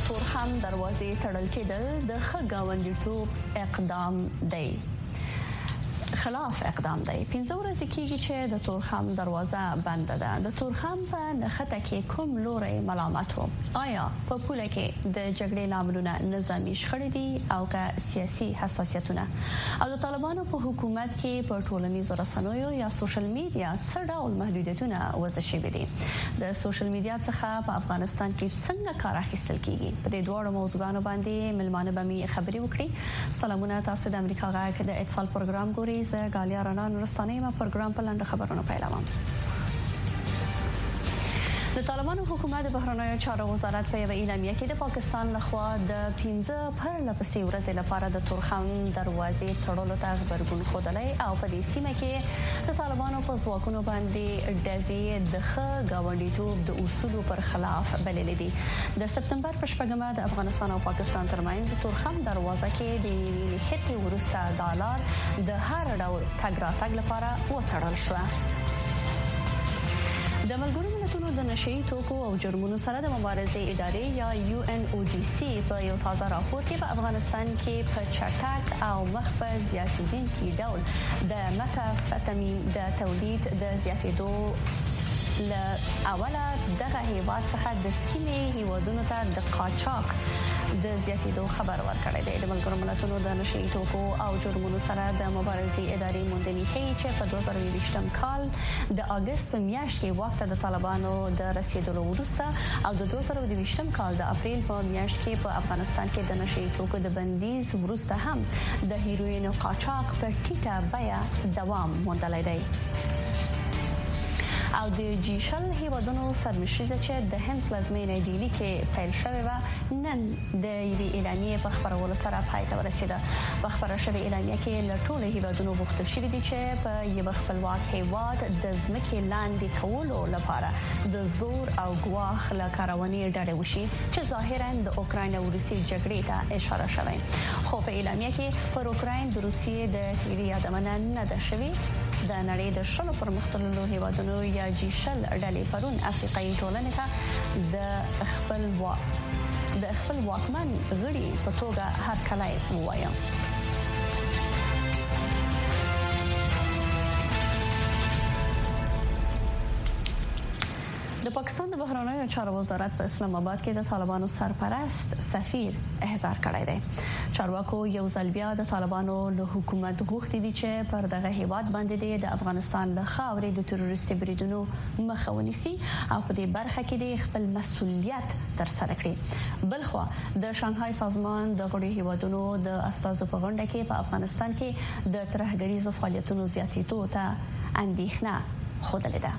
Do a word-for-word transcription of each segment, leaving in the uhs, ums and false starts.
تورخم دروازې تړل کېدل د ښه ګاونډیتوب اقدام دی خلاف اقدام دی. پنځه ورځې کېږي چې د تورخم دروازه بند ده. د تورخم په نښته کې کوم لوري ملامت وو؟ آیا په پوله کې د جګړې لاملونه نظامی شخړې دي او که سیاسي حساسیتونه؟ او د طالبانو په حکومت کې په ټولنیزو رسنیو یا سوشل میډیا څه ډول محدودیتونه وضع شوي دي؟ د سوشل میډیا څخه په افغانستان کې څنګه کار اخیستل کیږي؟ په دې دوه موضوعاتو باندې ملمانه به می خبري وکړي. سلامونه، تاسو د امریکا غږ د اتصال پروګرام ګورئ. زه غالیا رانا نورستاني ما پروګرام په لاندې خبرونه پیلوم. د طالبانو حکومت د بهرنیو چارو وزارت په یو اعلامیه کې د پاکستان لخوا د پنځه پرله پسې ورځې لپاره د تورخم دروازې تړلو ته غبرګون ښودلی او په دې سیمه کې د طالبانو په ځواکونو باندې ډزې د ښه ګاونډیتوب د اصولو پر خلاف بللې دي. د سپتمبر په شپږمه د افغانستان او پاکستان ترمنځ تورخم دروازه کې د نښتې وروسته ډالر د هر ډول تګ راتګ لپاره وتړل شو. د ملګرو ملتونو د نشئی توکو او جرمونو سره د مبارزې ادارې یا یو ان او ډي سي په یو تازه راپور کې په افغانستان کې په چټک او مخ په زیاتېدونکي ډول د متافټامین د تولید د زیاتېدو ل اوله دغه هیواد څخه د سیمې هیوادونو ته د قاچاق د زیاتېدو خبر ورکړی دی. د ملګرو ملتونو د نشئی توکو او جرمونو سره د مبارزې ادارې موندنې ښیي چې په دوه زره یوویشتم کال د اگست په میاشت کې وخت د طالبانو د رسیدلو وروسته او د دوه زره یوویشتم کال د اپریل په میاشت کې په افغانستان کې د نشئی توکو د بندیز وروسته هم د هیروین قاچاق په ټیټه بیه دوام موندلی دی. او د جیشل هیوادونو سرمشریزه چې د هند پلازمینه ډیلی کې پیل شوې و نن د یوې اعلامیې په خبرولو سره پای ته ورسیده. په خبره شوې اعلامیه کې له ټولو هیوادونو غوښتل شوی دی چې په یو خپلواک هیواد د ځمکې لاندې کولو لپاره د زور او ګواښ له کارونې ډډه وشي چې ظاهرا د اوکراین او روسیې جګړې ته اشاره شوی. خو په اعلامیه کې پر اوکراین د روسیې د تیری یادونه نه ده شوې. د نړۍ د شلو پرمختللو هیوادونو یا جیشل ډلې پرون افریقایي ټولنې ته د خپل وا د خپل واکمن غړي په توګه هرکلی ووایي. د پاکستان د بهرنیو چارو وزارت په اسلام آباد کې د طالبانو سرپرست سفیر احضار کړی دی. چارواکو یو ځل بیا د طالبانو له حکومت غوښتي دي چې پر دغه هیواد باندې د افغانستان له خاورې د تروریستي بریدونو مخه ونیسي او په دې برخه کې د خپل مسؤلیت ترسره کړي. بلخو د شانګهای سازمان د غړي هیوادونو د استازو په غونډه کې په افغانستان کې د ترهګریزو فعالیتونو زیاتېدو ته اندېښنه خوده ده.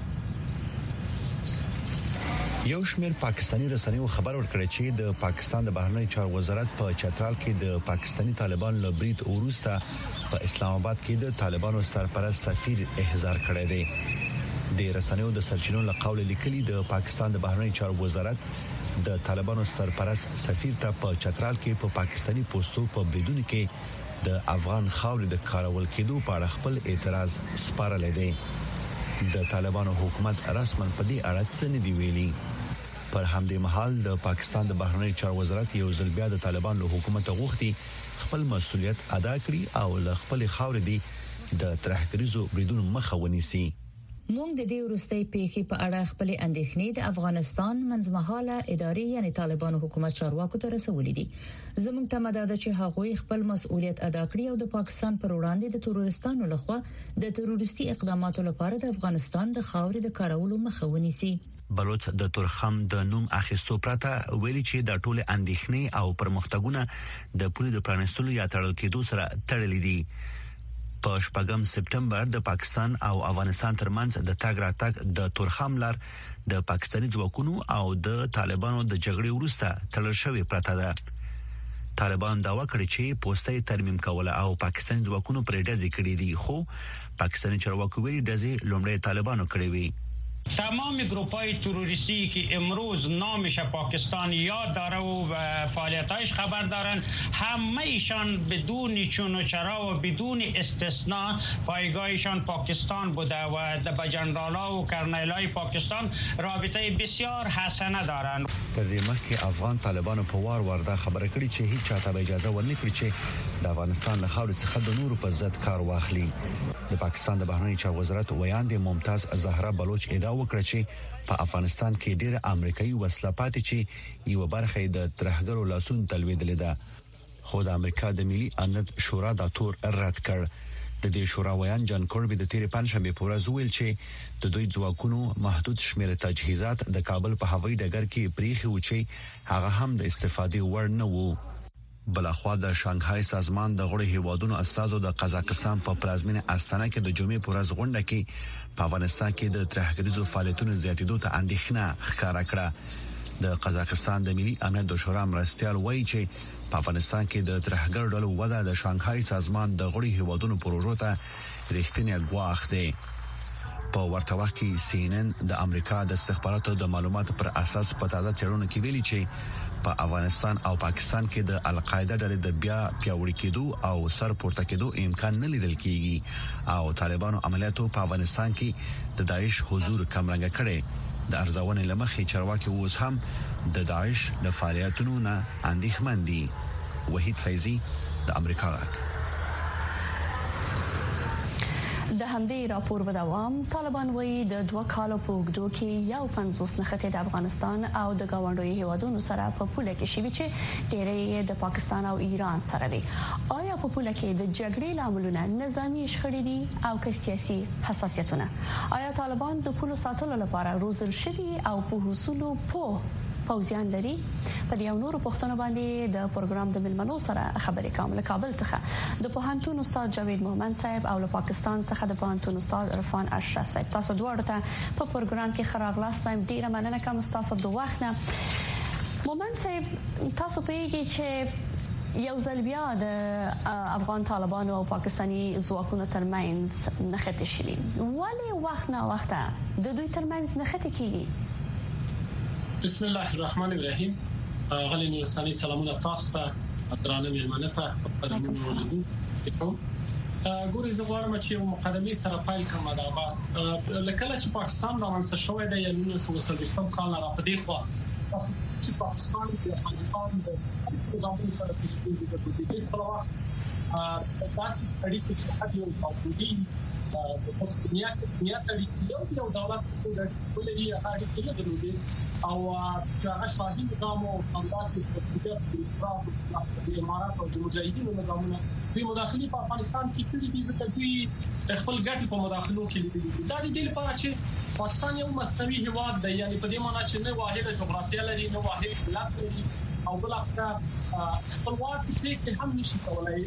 یو شمېر پاکستانی رسنیو خبر ورکړی چې د پاکستان د بهرنیو چارو وزارت په چترال کې د پاکستانی طالبانو له برید وروسته په اسلام آباد کې د طالبانو سرپرست سفیر احضار کړی دی. د رسنیو د سرچینو له قول لیکلي د پاکستان د بهرنیو چارو وزارت د طالبانو سرپرست سفیر ته په چترال کې په پا پاکستانی پوسټو په بریدونو کې د افغان خاورې د کارول کېدو په اړه خپل اعتراض سپارلی دی. د طالبانو حکومت رسماً په دې اړه څه نه دی ویلي. پر همدې مهال د پاکستان د بهرنیو چارو وزارت یو ځل بیا د طالبانو له حکومت غوښتي خپل مسؤلیت ادا کړي او له خپل خاورې دی د ترهګریزو بریدونو مخه ونیسي. موږ د دې وروستۍ پیښې په اړه خپل اندېښنې د افغانستان منځمهاله ادارې یعنی طالبانو حکومت چارواکو ته رسولې دي. زموږ ته مدد چې هغوی خپل مسؤلیت ادا کړي او د پاکستان پر وړاندې د تروریستانو لخوا د تروریستي اقداماتو لپاره د افغانستان د خاورې د کارولو مخه ونیسي. بلوچ د تورخم د نوم اخیستو پرته ویلي چې د ټوله اندېښنې او پرمختګونه د پولې د پرانستلو یا تړل کېدو سره تړلې دي. په شپږم سپټمبر د پاکستان او افغانستان ترمنځ د تګ راتګ د تورخم لار د پاکستاني ځواکونو او د طالبانو د جګړې وروسته تړل شوې پرته ده. طالبان داوا کړی چې پوسټي ترمیم کوله او پاکستاني ځواکونو پر ډزې کړې دي، خو پاکستاني چارواکو ویلي ډزې لومړی طالبانو کړې وي. تمام گروه‌های تروریستی که امروز نامش پاکستان یاد داره و فعالیتایش خبر دارن، همه ایشان بدون چون و چرا و بدون استثناء پایگاهشان پاکستان بوده و با جنرالا و کرنیلای پاکستان رابطه بسیار حسنه دارن. تر دې مخکې افغان طالبانو په وار ورده خبره کړې چې هیڅ چاته به اجازه ورنکړي چې د افغانستان له خاورې څخه د نورو په ضد کار واخلي. د پاکستان د بهرنی چارو وزارت ویاند ممتاز زهرا بلوچ ادعا وکړه چې په افغانستان کې ډېر امریکایي وسله پاتې چې یو برخه د ترهګرو لاسونو تلویدلې ده، خو د امریکا د ملي امنیت شورا دا تور رد کړ. د دې شورا ویان جان کوربي د تیرې پنځشنبه په ورځ ویل چې د دوی ځواکونو محدود شمېر تجهیزات د کابل په هوایي ډګر کې پریخي و چې هغه هم د استفادې وړ نه وو. بلخوا د شانګهای سازمان د غړو هیوادونو استازو د قزاقستان په پلازمینه استانه کې د جمعې په ورځ غونډه کې په افغانستان کې د ترهګریزو فعالیتونو زیاتېدو ته اندېښنه ښکاره کړه. د قزاقستان د ملي امنیت د شورا مرستيال وایي چې په افغانستان کې د ترهګر ډلو وده د شانګهای سازمان د غړو هیوادونو پروژو ته رښتینی ګواښ دی. په ورته وخت کې سی ان ان د امریکا د استخباراتو د معلوماتو پر اساس په تازه چرونه کې ویلي چې په افغانستان او پاکستان کې د القاعده ډلې د بیا پیاوړي کېدو او سر پورته کېدو امکان نه لیدل کېږي او طالبانو عملیاتو په افغانستان کې د داعش حضور کمرنګ کړي. د ارزونې لمخې چارواکي اوس هم د داعش د فعالیتونو نه اندېښمن دي. وحید فیضی د امریکا غږ. د همدې راپور په دوام طالبان وایي د دوه کالو په اوږدو کې یو پنځوس نښتې د افغانستان او د ګاونډیو هیوادونو سره په پوله کې شوي چې ډېرې د پاکستان او ایران سره وي. آیا په پوله کې د جګړې لاملونه نظامی شخړې دي او که سیاسي حساسیتونه؟ آیا طالبان د پولو ساتلو لپاره روزل شوي او په حصولو په پوزیان لري؟ په یو نورو پښتنو باندې د پروګرام د ملمنو سره خبرې کوم. له کابل څخه د پوهنتون استاد جاوید محمد صاحب او له پاکستان څخه د پوهنتون استاد عرفان اشرف صاحب. تاسو دواړو ته په پروګرام کې خراغلاست وایم. ډیره مننه کوم تاسو د وخت نه. محمد صاحب، تاسو پیږي چې یو ځل بیا د افغان طالبانو او پاکستاني ځواکونو ترمنځ نښتې شوي، ولې وخت نه وخت د دوی ترمنځ نښتې کیږي؟ بسم الله الرحمن الرحیم. غلی نورستاني سلامونه تاسو ته، درانه مېلمانه ته په قدمونو ولیدو. ګورې زه غواړم چې یو مقدمې سره پیل کړم. دا بس لکه چې پاکستان رامنځته شوی دی یو نولس سوه څلوېښتم کال نه را پدې خوا تاسو چې پاکستان د افغانستان د نظام سره د ستونزې د دې په وخت تاسو اړیکې چې حد یو موجودي د پښتونیا کې نیت لري یو یو دولت د ولري هغه کې درلودي او هغه شاهي نظام او همداسې د امارات او د مجاهدینو نظامونه دوی مداخلي په افغانستان کې کړي دي، ځکه دوی خپل ګټې په مداخلو کې لیدلي. دا د دې لپاره چې پاکستان یو مستوي هیواد دی، یعنی په دې معنی چې نه واحده جغرافیه لري، نه واحد ملت لري او بل اخر خپلواک پریکړې هم نشي کولای.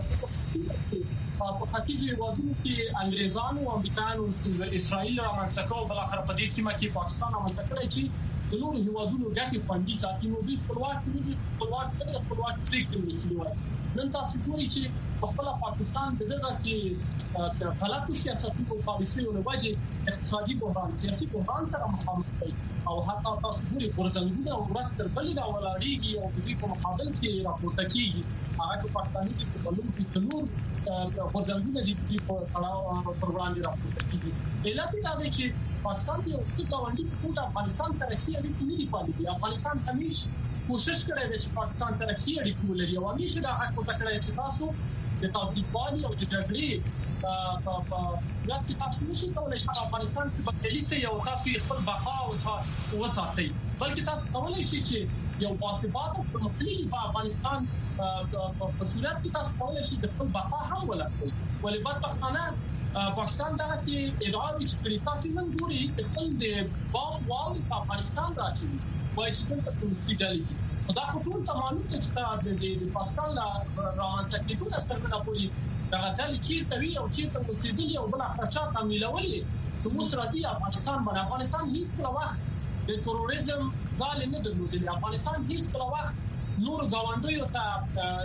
په ختیځو هیوادونو کې انګریزانو او امریکایانو اسرائیل رامنځته کړو، بل اخر په دې سیمه کې پاکستان رامنځته کړی چې د نورو هیوادونو ګټې خوندي ساتي. نو دوی خپلواک دي، خپلواک دي، خپلواک پریکړې وسیله وایي. نن تاسو ګورئ چې په خپل پاکستان د دغه سي غلطو سیاستونو او پالیسیو له وجې اقتصادي بحران، سیاسي بحران سره مخامخ دی او حتی تاسو ګورئ ورځنګونه ورځ تر بلې دا ولاړېږي او د دې په مقابل کې راپورته کیږي. هغه په پاکستاني کې په بلوم کې تنور ورځنګونه دي په اړه پروګرام دی راپورته کیږي. علت دا دی چې پاکستان یو څه گاونډي په افغانستان سره کې اړیکې نه دي پالي. افغانستان همیشه کوشش کړی دی چې پاکستان سره ښې اړیکې ولري او همیشه دا حق ورته کړی چې تاسو د تاوتریخوالي او د جګړې په په یاد کې تاسو نشئ کولای چې افغانستان کې بدلی سي او تاسو خپل بقا او وساتئ، بلکې تاسو کولای شئ چې یو باثباته پرمختللي افغانستان په صورت کې تاسو کولای شئ د خپل بقا هم ولرئ. ولې بدبختانه پاکستان دغه سي ادعاوې چې کړي تاسو نن ګورئ خپل د بام وال په افغانستان راځي وایي چې څنګه کوم سیډالي دا ټول تمامه چې د پاکستان لا رامنځته کېدو د ترمنه پوری دا د چیرته وی او چیرته مسیدلی او بل خرچات عاملولې د موږ راځي افغانستان باندې. افغانستان هیڅ کله وخت د تروریزم ځال نه درلودلی. افغانستان هیڅ کله وخت نور گاونډیو ته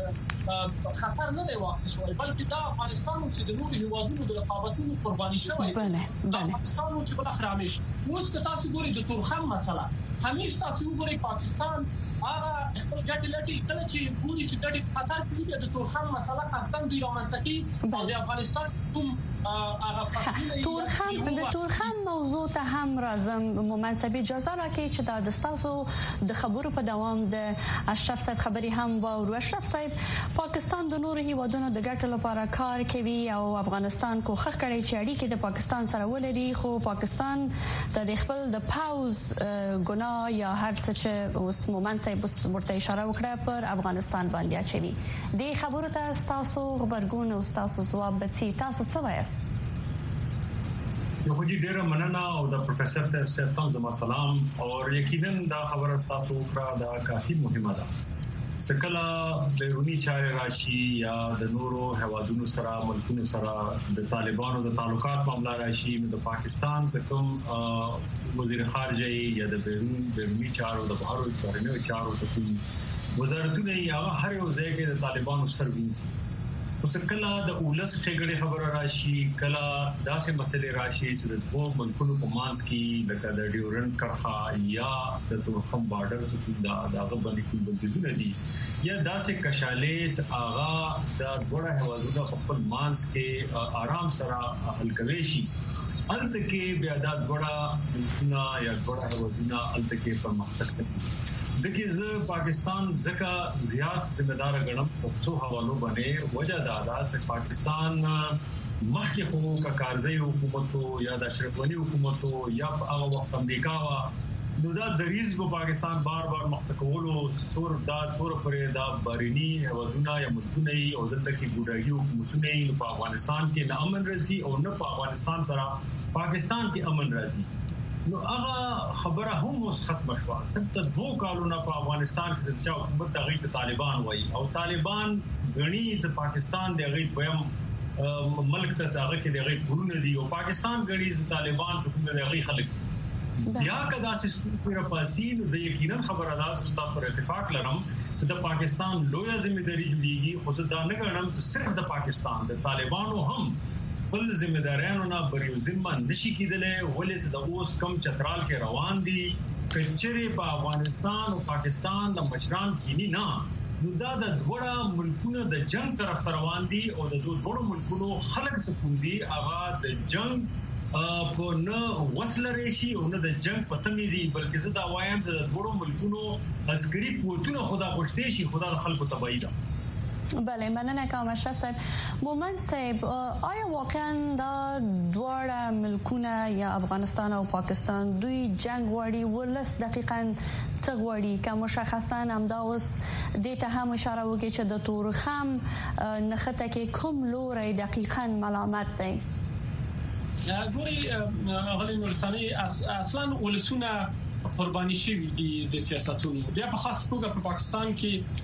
خطر نه دی واقع شوی بلکې دا افغانستان چې د نورو هیوادونو د رقابتونو قرباني شوی بله بله افغانستان چې بل اخر همیش اوس که تاسو ګورئ د تورخم مسله همیش تاسو ګورئ پاکستان هغه خپل ګټې لټي کله چې ګوري چې ګټې خطر کیږي د تورخم مسله خاصتن دوی رامنځته او د افغانستان کوم هغه فصلونه تورخم د تورخم موضوع ته هم راځم مناسبه اجازه راکړي چې د تاسو د خبرو په دوام د اشرف صاحب خبري هم و اشرف صاحب پاکستان د نورو هیوادونو د ګټو لپاره کار کوي او افغانستان کوښښ کوي چې اړیکې د پاکستان سره ولري خو پاکستان د خپل د پاوز ګناه یا هر څه چې اوس مومن صاحب ورته اشاره وکړه پر افغانستان باندې اچوي د خبرو ته تاسو خبرګون او تاسو ځواب به تاسو څه وایي یو خو ډیره مننه او د پروفیسور ته ستاسو زما سلام او یقینا دا خبره تاسو وکړه دا کافي مهمه ده سکلا بیرونی چارې راشي یا د نورو هوادونو سره ملکونو سره د طالبانو د تعلقات معاملې راشي د پاکستان څخه وزیر خارجه یا د بیرون بیرونی چارو د بهرو چارو چارو د وزارتونو یا هر یو ځای کې د طالبانو سروینس اوس کله د اولس خګړې خبره راشي کله داسې مسلې راشي چې د دوه ملکونو په مانس کې لکه د ډیورنټ کرخه یا د تورخم بارډر څخه د هغه باندې کوم بندیزونه دي یا داسې کشالې آغا د وړه هوادونو په خپل مانس کې آرام سره حل کوي شي الته کې بیا د وړه ملکونه یا وړه هوادونو الته کې پرمختګ کوي دغه ز پاکستان ځکه زیات ذمہ دار غنم په څو حوالو باندې وجه دا ده چې پاکستان مخکې خو کا کارځي حکومت یا د اشرف غنی حکومت یا هغه وخت امریکا وا نو دا د ریز په پاکستان بار بار مختکولو څور دا څور پرې دا بارینی هوادونه یا ملکونه او دلته کې ګډاګي حکومتونه په افغانستان کې نه امن راسي او نه په افغانستان سره پاکستان کې امن راسي نو هغه خبره هم اوس ختم شوه څنګه دوه کالونه په افغانستان کې چې حکومت هغه طالبان وایي او طالبان غني چې پاکستان د هغه په ملک ته هغه کې د هغه ګورونه دي او پاکستان غني چې طالبان څخه د هغه خلک بیا کدا سیستم پر پاسین د یقینا خبره ده چې تاسو پر اتفاق لرم چې د پاکستان لویه ځمېداري جوړیږي خو دا نه غواړم چې صرف د پاکستان د طالبانو هم خپل ځمېدارانو نه بریو ذمہ نشي کېدلې ولې چې د اوس کم چترال کې روان دي کچري په افغانستان او پاکستان د مشران کینی نه نو دا د دوړه ملکونو د جنگ طرف روان دي او د دوړو ملکونو خلک سکون دي هغه د جنگ په نه وسله رشي او نه د جنگ پته مې دي بلکې زه دا وایم د دوړو ملکونو عسکري قوتونه خدا خوشته شي خدا د خلکو تبعید بله مننه کوم اشرف صاحب مومن صاحب آیا واقعا دا دواړه ملکونه یا افغانستان او پاکستان دوی جنگ غواړي ولس دقیقاً څه غواړي که مشخصا هم دا اوس د ته هم اشاره وکړي چې د تورخم نخته کې کوم لوري دقیقاً ملامت دی ګوري غلي نورساني اصلا ولسونه قرباني شوي دي د سیاستونو بیا په خاص توګه په پاکستان کې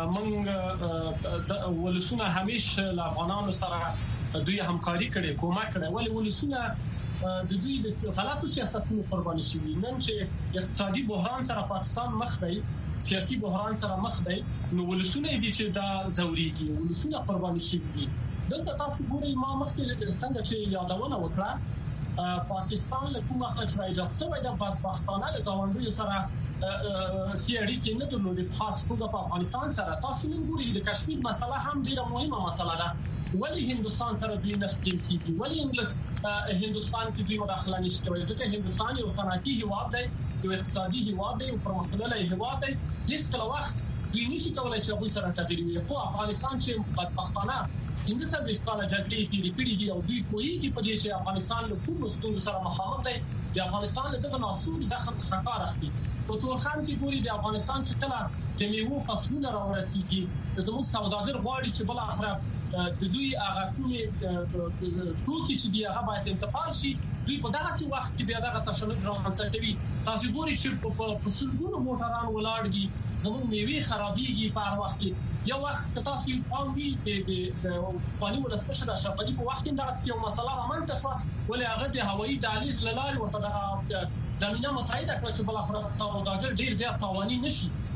منګ د ولسونه همیشه له افغانانو سره دوی همکاري کړي کومک کړي ولې ولسونه د دوی د غلطو سیاستونو قرباني شوي نن چې اقتصادي بحران سره پاکستان مخ دی سیاسي بحران سره مخ دی نو ولسونه دي چې دا زوريږي ولسونه قرباني شوي دلته تاسو ګورئ ما مخکې څنګه چې یادونه وکړه پاکستان له کومه خلک راځي څه د بدبختانه له گاونډیو سره چې اړیکې نه درلودې خاص توګه په افغانستان سره تاسو نن ګورئ د کشمیر مسله هم ډیره مهمه مسله ده ولی هندستان سره دوی نه کېږي ولی انګلیس هندستان کې دوی مداخله نشي کوي ځکه هندستان یو صنعتي هیواد دی یو اقتصادي هیواد دی او پرمختللی هیواد دی هیڅ کله وخت دوی نشي کولای چې هغوی سره ټکر وي خو افغانستان چې بدبختانه انځ سره د کاله جګړې کې لري دي او دوی کوي په دې چې افغانستان له کوم ستونزو سره مخامخ دی د افغانستان له دغه ناسور زخم څخه کار اخلي په تورخم کې ګوري د افغانستان چې کله د میوو فصلونه راورسیږي زموږ سوداګر غواړي چې بل اخره د دوی هغه کومې توکي چې دی هغه باید انتقال شي دوی په دغه وخت کې بیا دغه تشنج رامنځته کوي تاسو ګوري چې په سلګونو موټران ولاړ دي زموږ میوې خرابېږي په هر وخت کې یو وخت تاسو پام وی د پالي ولسمشر اشرفي په وخت کې دغه یو مسله رامنځته شو ولې هغه د هوایي دهلیز لارې ورته دغه زمينه مساعده کړ چې بل اخر سوداګر ډیر زیات تاواني نشي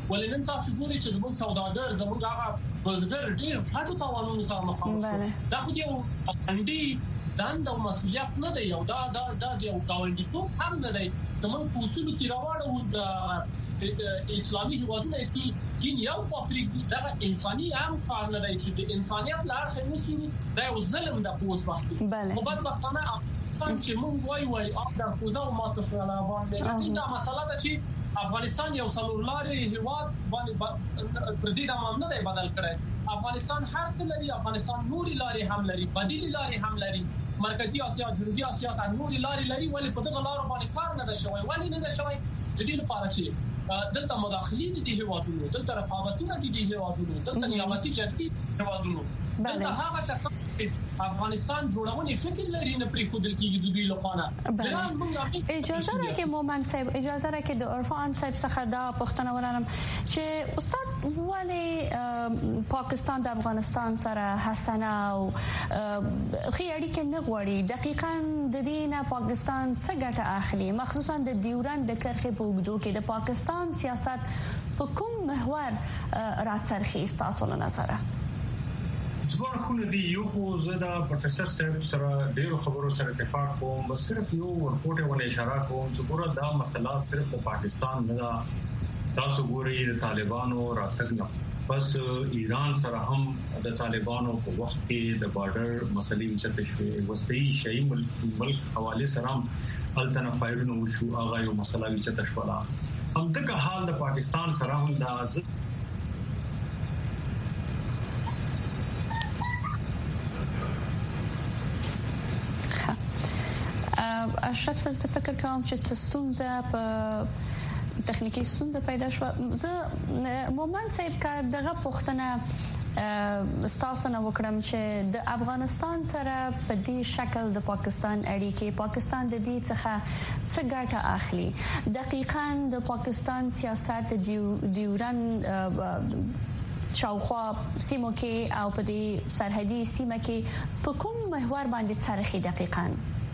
ولنن تاسو ګورئ چې زموږ سوداګر زموږ هغه بزګر ډېر ټاټو تاوانونو سره مخامخ شو دا خو یو اندي دند او مسؤلیت نه دی او دا دا دا یو گاونډیتوب هم نه دی کوم اصول کې راوړو د اسلامي هیوادونو کې دین یو پابلیک دا انساني هم کار نه دی چې د انسانيت لار خنوسي دا یو ظلم د پوس وخت خو بعد وختونه چې مونږ وای وای اپ د کوزا او ماته سره باندې دا مسله ده چې افغانستان یو څلور لارې هیواد باندې پردي د مامنه دی بدل کړي افغانستان هر څه لري افغانستان نوري لارې هم لري بدیل لارې هم لري مرکزی اسیا جنوبي اسیا ته نوري لارې لري ولې په دغه لارو باندې کار نه شوی ولې نه شوی د دې لپاره چې دلته مداخلې دي هیوادونو دلته رقابتونه دي هیوادونو دلته نیابتي جګړې هیوادونو دلته هغه کسان افغانستان جوړونې فکر لري نه پرې خودل کېږي د دوی لپاره اجازه راکې مومن صاحب اجازه راکې د عرفان صاحب څخه دا پوښتنه ولرم چې استاد ولې پاکستان د افغانستان سره حسنه او خي اړیکې نه غواړي دقیقاً د دې نه پاکستان څه ګټه اخلي مخصوصا د ډیورند د کرښې په وګړو کې د پاکستان سیاست په کوم محور راڅرخي تاسو له نظره ځوان خو نه دی یو خو زدا پروفیسور صاحب سره ډیرو خبرو سره اتفاق کوم بس صرف یو ورپورټ ونه اشاره کوم چې ګوره دا مسله صرف د پاکستان نه تاسو ګورئ د طالبانو راتګ نه بس ایران سره هم د طالبانو په وخت کې د بارډر مسلې چې تشوي وستي شي ملک حواله سره هم التنا فایلونو شو هغه یو مسله چې تشولا هم دغه حال د پاکستان سره هم د اشرف څه فکر کوم چې ستونزه په تخنیکی ستونزه پیدا شو زه مومن صاحب کا دغه پوښتنه ستاسو نه وکړم چې د افغانستان سره په دې شکل د پاکستان اړیکې پاکستان د دې څخه څه ګټه اخلي دقیقاً د پاکستان سیاست دیورن شاوخوا سیمو کې او په دې سرحدي سیمه کې په کوم محور باندې څرخي دقیقاً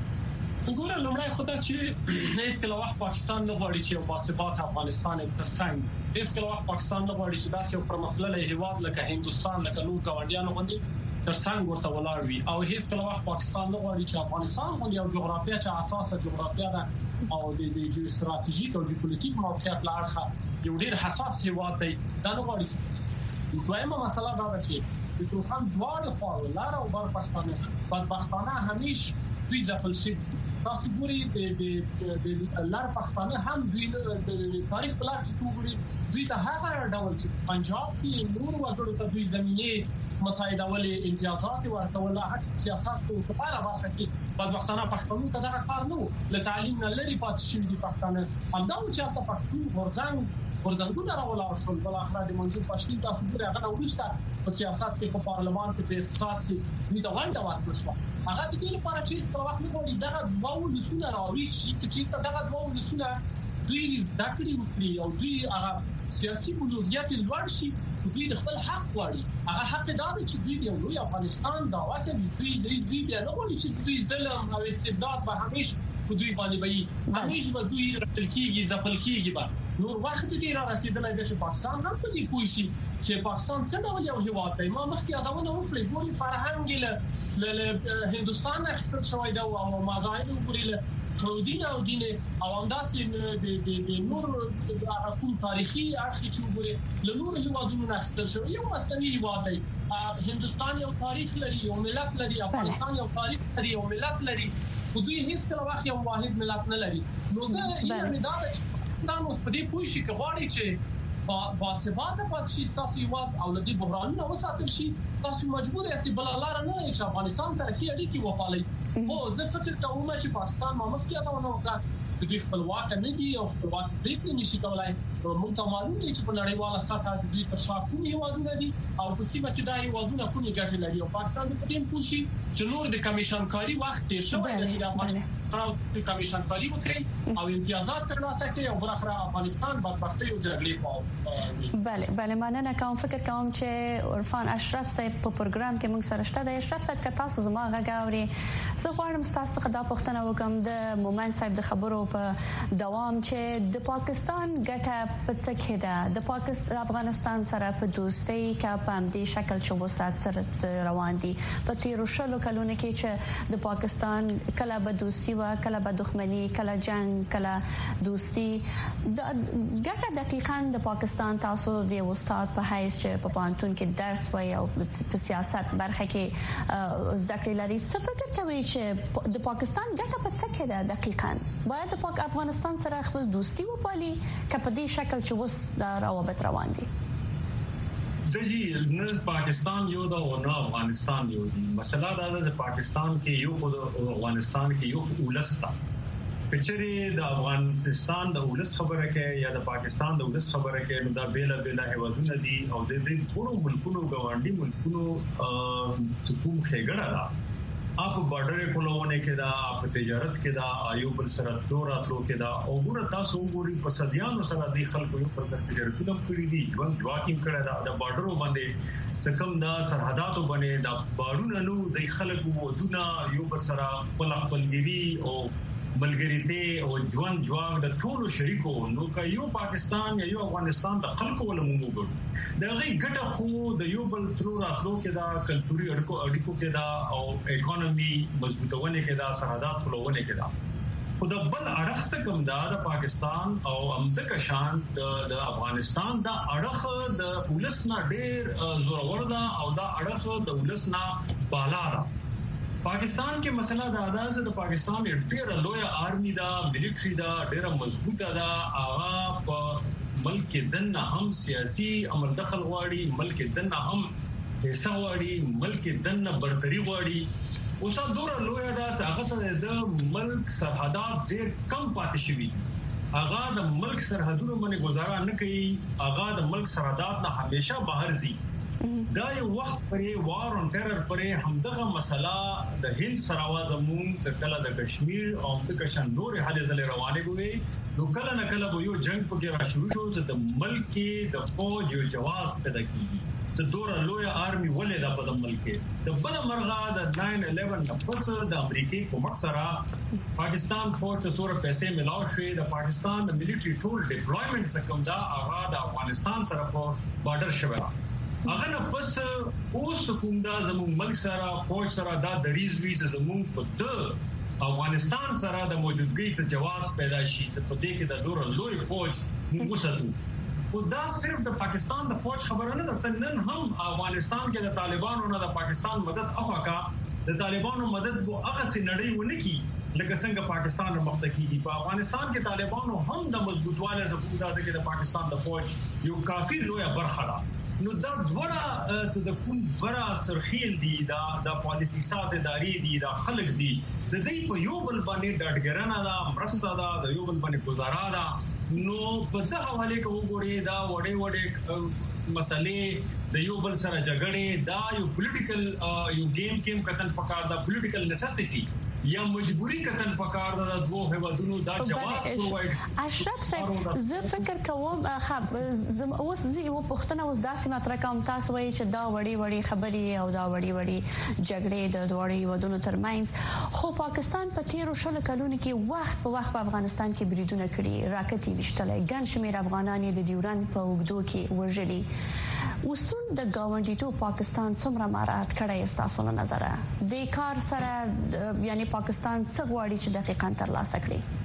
ګوره لومړی خدای چې هیڅ کله وخت پاکستان نه غواړي چې یو باثبات افغانستان ترڅنګ هیڅ کله وخت پاکستان نه غواړي چې داسې یو پرمختللی هیواد لکه هندستان لکه نور ګاونډیانو باندې ترڅنګ ورته ولاړ وي او هیڅ کله وخت پاکستان نه غواړي چې افغانستان باندې یو جغرافیه چې اساسه جغرافیه ده او د د استراتیژیک او جیوپولیټیک موقعیت لارخه یو ډیر حساس هیواد دی دا نه غواړي دویمه مسله دا ده چې د توخان دواړه خواو لار او بر پښتانه بدبختانه همیشه دوی ځپل شي تاسو ګورئ د د لار پښتانه هم دوی د تاریخ په لار کې توګړي دوی ته هغه ډول چې پنجاب کې نور وګړو ته دوی زمينه مساعده ولې امتیازات ورکول حق سیاست په لپاره برخه کې بدبختانه پښتنو ته دا کار نو له تعلیم نه لري پات شي دي پښتانه همدا چې تاسو پښتون ورزنګ ورزنګونه راولاو شول بل اخر د منځو پښتون تاسو ګورئ هغه ورسته په سیاست کې په پارلمان کې په اقتصاد کې دوی دا ونده ورکړل شو هغه د دې لپاره چې په وخت نه وړي دا دوه لسونه راوي چې دا دوه لسونه دوی زده کړې وکړي او دوی هغه سیاسي بلوغیت لوړ شي دوی د خپل حق غواړي هغه حق دا دی چې دوی د لوی افغانستان دعوا کوي دوی دوی دوی بیا نه غواړي چې دوی ظلم او استبداد به همیشه په دوی باندې وي همیشه به دوی رټل کیږي ځپل کیږي به نور وخت دی را رسیدلای دی چې پاکستان هم په دې پوه شي چې پاکستان څه ډول یو هیواد دی ما مخکې یادونه وکړې ګوري فرهنګ له هندستان اخیستل شوی دا او مذاهب ګوري له سعودي او دین او همداسې د د نور هغه کوم تاریخي اړخ چې ګوري له نور هیوادونو اخیستل شوی یو مستوي هیواد دی هندستان یو تاریخ لري یو ملت لري افغانستان یو تاریخ لري یو ملت لري خو دوی هیڅ کله واخ یو واحد ملت نه لري نو زه یې مدار دا نو سپدي پوي شي کغواړي چې با باثباته پات شي تاسو یو او لدی بحرانونه وساتل شي تاسو مجبور یاست بل لار نه چې افغانستان سره کې اړیکې وپالي او زه فکر کوم چې پاکستان مامخکې دا ونه وکړه چې دوی خپلواک نه دي او خپلواک پریکړې نشي کولای موږ ته معلوم دي چې په نړیواله سطح د دوی پر شا کومې هیوادونه دي او په سیمه کې دا هیوادونه کومې ګټې لري او پاکستان په دې پوښي چې نور د کمیشن کاری وخت کې شوی د افغانستان د کمیشن کاری وکړي او امتیازات ترلاسه کړي او بل اخر افغانستان بدبختي او جګړې په بله بله مننه کوم فکر کوم چې عرفان اشرف صاحب په پروګرام کې موږ سره شته د اشرف صاحب که تاسو زما غاوري زه غواړم تاسو څخه دا پوښتنه وکم د مومن صاحب د خبرو په دوام چې د پاکستان ګټه په څه کې ده د پاکستان افغانستان سره په دوستۍ کې په همدې شکل چې وسات سره روان دي په تیرو شلو کلونو کې چې د پاکستان کله به دوستي کله به دښمنی کله جنگ کله دوستي د ګټه دقیقاً د پاکستان تاسو د استاد په حیث چې په پانتون کې درس وایي او په سیاست برخه کې زده کړې لري څه فکر کوي چې د پاکستان ګټه په څه کې ده دقیقاً باید د افغانستان سره خپل دوستي وپالي که په دې شکل چې وس د روابط روان دي دجی نه پاکستان یو دا او نه افغانستان یو دی مسله دا ده چې پاکستان کې یو خود افغانستان کې یو ولستا کچري د افغانستان د ولس خبره کې یا د پاکستان د ولس خبره کې نو دا بیل بیل هیوادونه دي او د دې ټول ملکونو غونډي ملکونو حکومت خېګړه ده اپ بارډر کولونه کې دا اپ تجارت کې دا ایوب سرحدو راتلو کې دا او ګور تاسو وګورئ په صدیانو سره د خلکو یو پر تجارتونه کړی دي ژوند جواکیم کړی دا د بارډرو باندې څکم دا سرحداتو باندې دا بارونه نو د خلکو ودونه یو پر سره خپل خپلګری او ملګریته او ژوند جواک د ټولو شریکو نو که یو پاکستان یا یو افغانستان د خلکو ولمو وګړو دا غي ګټه خو د یو بل تلو راتلو کې دا کلتوري اړیکو اړیکو کې دا او اکانومي مضبوطونه کې دا سرحدات خلوونه کې دا خو د بل اړخ څخه کوم دا د پاکستان او امده کشان د افغانستان دا اړخ د پولیسنا ډېر زورور دا او دا اړخ د ولسنا بالا را پاکستان کې مسله دا ده چې د پاکستان ډېر لوی آرمي دا ملټري دا ډېر مضبوطه دا هغه په ملک دنه هم سیاسي عمل دخل غواړي ملک دنه هم حصہ غواړي ملک دنه برتري غواړي اوس دور لوی دا چې هغه د ملک سرحدات ډېر کم پاتې شوي هغه د ملک سرحدونو باندې گزاره نه کوي هغه د ملک سرحدات نه همیشه بهر ځي دا یو وخت پرې وار اون ټیرر پرې همدغه مسله د هند سره وازمون چې کله د کشمیر او د کشان نور حالې زلې روانې وي نو کله نه کله یو جنگ پکې را شروع شو چې د ملک د فوج یو جواز پیدا کیږي چې دور لوی آرمي ولې د په ملک د بل مرغه د ناین الیون نه پس د امریکای کومک سره پاکستان فوج ته تور پیسې ملاو شوې د پاکستان د ملټري ټول ډیپلویمنٹ څخه دا هغه د افغانستان سره په بارډر شوه هغه نه پس اوس کوم دا زموږ ملک سره فوج سره دا د ریزوی زموږ په د افغانستان سره د موجودګۍ څخه جواز پیدا شي چې په دې کې د دور لوی فوج موږ وساتو او دا صرف د پاکستان د فوج خبره نه ده نن هم افغانستان کې د طالبانو نه د پاکستان مدد اخوا د طالبانو مدد وو هغه سي نړۍ ونه کی لکه څنګه پاکستان مختکی دي په افغانستان کې طالبانو هم د مضبوطواله زفودا د کې د پاکستان د فوج یو کافي لوی برخه ده نو دا دوړه چې د کوم برا سرخیل دي دا د پالیسي سازداري دي دا خلک دي د دې په یو بل باندې ډاډګرنه دا مرسته دا د یو بل باندې گزاره دا نو په دغه حواله کې وګورئ دا وړې وړې مسلې د یو بل سره جګړې دا یو پولیټیکل یو گیم کې کتن پکار دا پولیټیکل نیسیسټي یا مجبوری کتن پکار دا دوه هوادونو دا جواز پرووایډ اشرف صاحب زه فکر کوم خب اوس زه یو پښتنه اوس داسې مطرح کوم تاسو وایي چې دا وړي وړي خبري او دا وړي وړي جګړې د دوه هوادونو ترمنځ خو پاکستان په تیرو شلو کلونو کې وخت په وخت په افغانستان کې بریدونه کړي راکټي وشتلې ګڼ شمېر افغانان د ډیورن په وګړو کې وژلي اصول د گاونډیتوب پاکستان څومره مراعات کړی تاسو نه نظر د کار سره یعنی پاکستان څه غواړي چې دقیقاً ترلاسه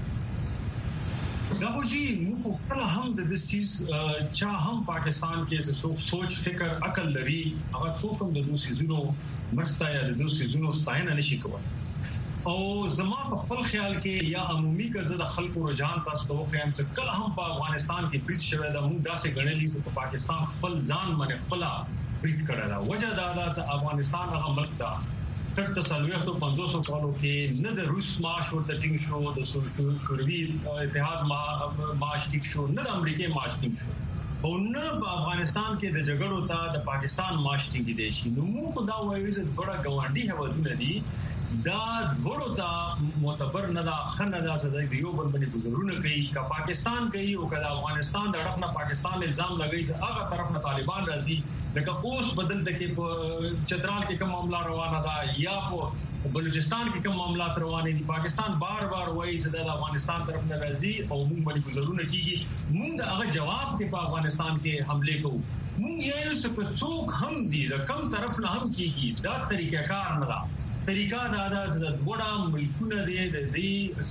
کړي دا وږي موږ خپل هم د دې سیس چا هم پاکستان کې څه سوچ فکر عقل لري هغه څوک هم د دوه سيزونو مرسته یا د دوه سيزونو ستاینه نشي کولای او زما په خپل خیال کې یا عمومي غزه د خلکو رجحان تاسو ته خو هم څه کله هم په افغانستان کې بریټ شوی دا موږ داسې غړلې چې په پاکستان خپل ځان باندې خپل بریټ کړل وجه دا ده چې افغانستان هغه ملک دا تر څلوېښت پنځوس کالو کې نه د روس معاش ورته ټینګ شو د شوروي اتحاد معاش ټینګ شو نه د امریکای معاش ټینګ شو او نه په افغانستان کې د جګړو ته د پاکستان ماشټینګ دي شي نو موږ دا وایو چې ډېر ګاونډي هوادونه دي دا ورو ته معتبر نه دا خنه دا څه دی یو بل باندې گزارونه کوي که پاکستان کوي او که افغانستان د اړخ نه پاکستان الزام لګوي چې هغه طرف نه طالبان راځي لکه اوس بدل د کې په چترال کې کوم معاملہ روانه ده یا په بلوچستان کې کوم معاملات روانه دي پاکستان بار بار وایي چې د افغانستان طرف نه راځي او موږ باندې گزارونه کیږي موږ د هغه جواب کې په افغانستان کې حمله کوو موږ یې څه څوک هم دي د کوم طرف نه هم کیږي دا طریقه کار نه ده طریقہ دا دا د وړا ملکونه دي د دې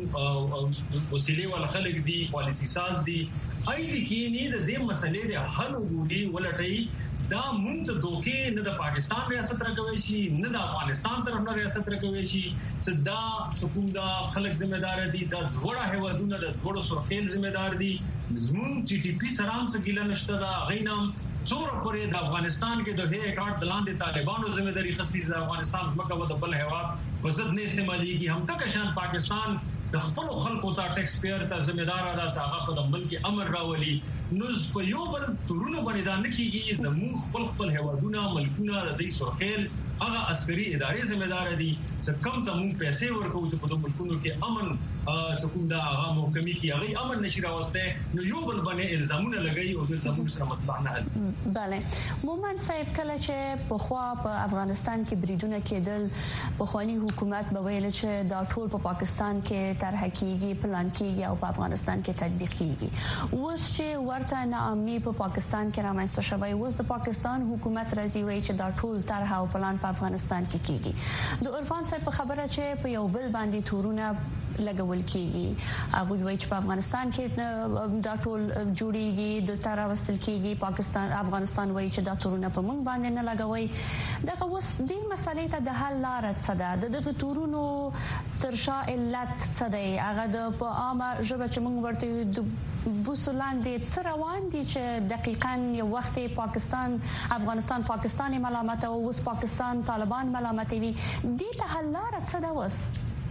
سکون وسیله ول خلک دي پالیسی ساز دي اې دي کې نه د دې مسلې د حل وګړي ولټي دا مونږ ته دوکې نه د پاکستان ریاست راکوي شي نه د افغانستان طرف نه ریاست راکوي شي چې دا سکون دا خلک ذمہ دار دي دا وړا هوادونه د وړو سرخیل ذمہ دار دي زمون ټي ټي پی سلام څخه ګیله نشته دا غینم څور پرې د افغانستان کې د هي اکاډ دلاندې طالبانو ذمہ داری خصيص د افغانستان ځمکه و د بل هواد فزد نه استعماليږي هم تک شان پاکستان د خپل خلکو ته ټیکس پیئر ته ذمہ دار ده چې هغه په ملک امن راولي نو په یو بل تورونو باندې دا نه کیږي د مون خپل خپل هوادونه ملکونه د دې سرخیل هغه عسکري ادارې ذمہ دار دي چې کم ته مون پیسې ورکوي چې په ملکونو کې امن سکون دا هغه محکمي کې هغه امن نشي راوسته نو یو بل باندې الزامونه لګي او د الزامونو سره مسله نه حل بله مومن صاحب کله چې په خوا په افغانستان کې بریدونه کېدل په خواني حکومت به ویل چې دا ټول په پاکستان کې طرح کیږي پلان کیږي او په افغانستان کې تطبیق کیږي اوس چې ورته ناامني په پاکستان کې رامنځته شوی اوس د پاکستان حکومت راځي وایي چې دا ټول طرح او پلان په افغانستان کې کیږي د عرفان صاحب په خبره چې په یو بل باندې تورونه لګول کیږي هغه وایي چې په افغانستان کې دا ټول جوړیږي د طرح وستل کیږي پاکستان افغانستان وایي چې دا تورونه په موږ باندې نه لګوي دا اوس دې مسلې ته د حل لار څه ده د دغه تورونو ترشا علت څه دی هغه د په عامه ژبه چې موږ ورته د بوسلاندې څه روان دي چې دقیقاً یو وخت پاکستان افغانستان پاکستان ملامت او اوس پاکستان طالبان ملامتوي دې ته حل لار څه ده وس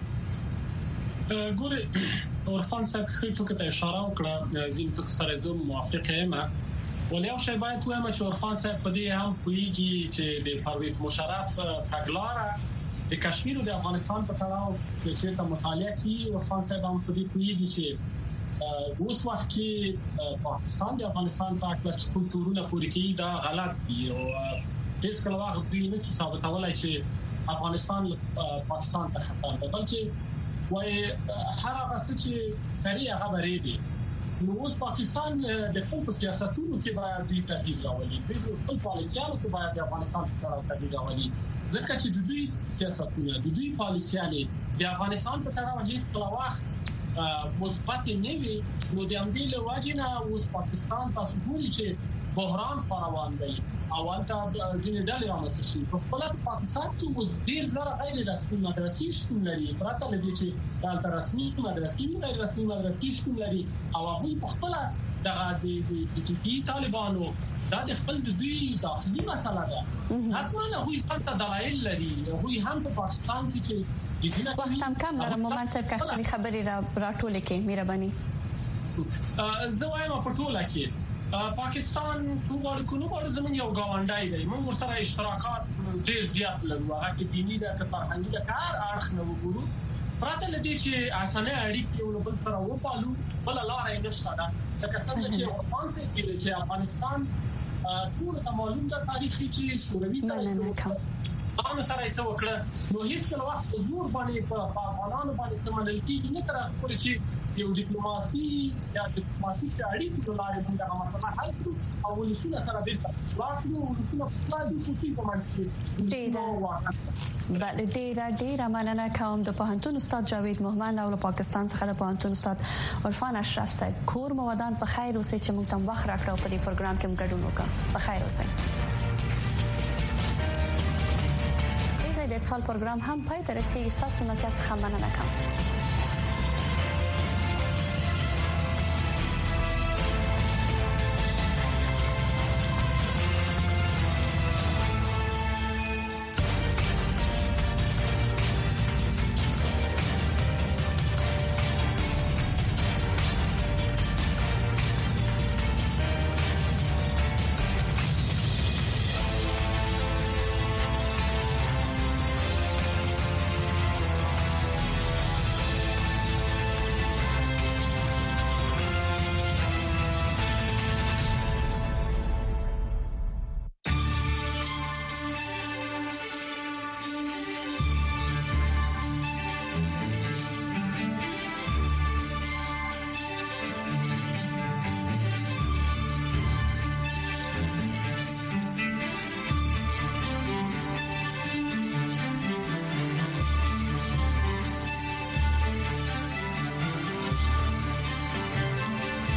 ګوري عرفان صاحب خې ټکو ته اشاره وکړه زین ټکو سره زه موافق یم ولې او شی باید وایم چې عرفان صاحب په دې هم کوي چې د پرویز مشرف تګلاره د کشمیر او د افغانستان په تړاو چې ته مطالعه کوي عرفان صاحب هم په دې کوي چې اوس وخت کې پاکستان د افغانستان په اړه چې کلتورونه پوری کوي دا غلط دي او هیڅ کله واغ دوی نشي ثابتولای چې افغانستان پاکستان ته خطر ده بلکې وای هر هغه چې کړي هغه بری دي نو اوس پاکستان د خپل سیاستونو کې باید د تغییر راولي د خپل پالیسیانو کې باید د افغانستان په اړه تغییر راولي ځکه چې د دوی سیاستونه د دوی پالیسیانې د افغانستان په اړه هیڅ کله وخت مثبت نه وي نو د امدیل واجینا اوس پاکستان تاسو ګوري چې بحران فراوان دی او انت ځینې ډلې رامنځته شي په خپل پاکستان کې اوس ډیر زره غیر رسمي مدرسې شتون لري پراته لدی چې د رسمي مدرسې غیر رسمي مدرسې شتون لري او هغه په خپل د ټي پی طالبانو دا د خپل د دوی داخلي مسله ده حتما هغه څنګه دلایل لري هغه هم په پاکستان کې چې وخت هم کم لرم مومن صاحب خپل خبرې را راټولې کې مهرباني زه وایم په ټوله کې پاکستان ټول کونو ور زمون یو گاونډای دی موږ ورسره اشتراکات ډیر زیات لرو هغه کې دینی د فرهنګي د کار اړخ نه وګورو پراته لدی چې اسانه اړیکې یو بل سره وپالو بل لار یې نشته دا ځکه څنګه چې افغان سره کې چې افغانستان ټول ته معلوم ده تاریخي چې شوروي سره هغه سره یې وکړه نو هیڅ کله وخت زور باندې په افغانانو باندې سمندل کې نه تر خپل چې یو ډیپلوماسي یا ډیپلوماټیک اړیکې د لارې باندې هغه مسله حل کړو او ولسونه سره بیرته واکلو ولسونه په دې کې په منځ کې بله ډیر ډیر مننه کوم د پوهنتون استاد جاوید محمد او له پاکستان څخه د پوهنتون استاد عرفان اشرف صاحب کور مودان په خیر اوسئ چې موږ تم وخت راکړو په دې پروګرام کې موږ ګډون وکړو په خیر اوسئ د اتصال پروګرام هم پای ته رسیدي تاسو نو تاسو هم مننه کوم